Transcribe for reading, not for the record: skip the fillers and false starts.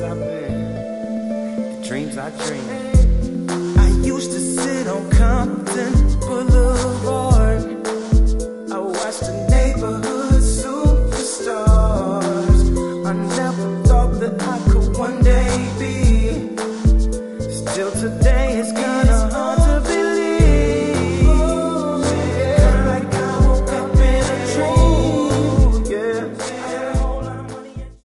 places I've been, the dreams I dream. I used to sit on Compton Boulevard. I watched the neighborhood superstars. I never